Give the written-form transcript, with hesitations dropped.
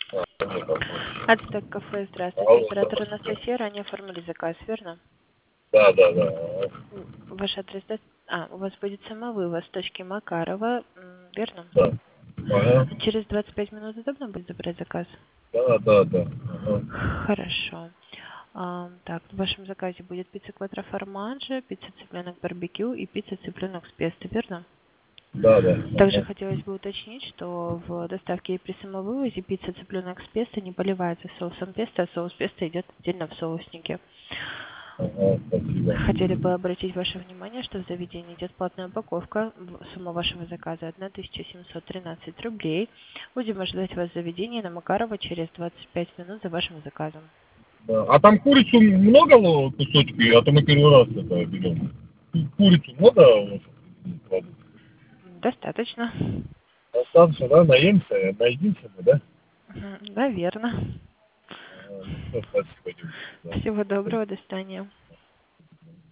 Нет, возможно. Ацтек кафе, здравствуйте. Алло, Оператор здравствуйте. Анастасия, ранее оформили заказ, верно? Да, да, да. Ваш адрес, у вас будет самовывоз с точки Макарова, верно? Да. Ага. Через 25 минут удобно будет забрать заказ? Да, да, да. Ага. Хорошо. Так, в вашем заказе будет пицца квадроформаджо, пицца цыпленок барбекю и пицца цыпленок с песто, верно? Да, да. Также Ага. хотелось бы уточнить, что в доставке и при самовывозе пицца цыпленок с песто не поливается соусом песто, а соус песто идет отдельно в соуснике. Ага, спасибо. Хотели бы обратить ваше внимание, что в заведении идет платная упаковка. Сумма вашего заказа 1713 рублей. Будем ожидать вас в заведении на Макарова через 25 минут за вашим заказом. Да. А там курицу много кусочки? А то мы первый раз это берем. Курицу много у вас кладут? Достаточно. Достаточно, да? Наедимся мы, да? Наверно. Ага. Ну, все, спасибо, девочки. Да. Всего доброго, до свидания.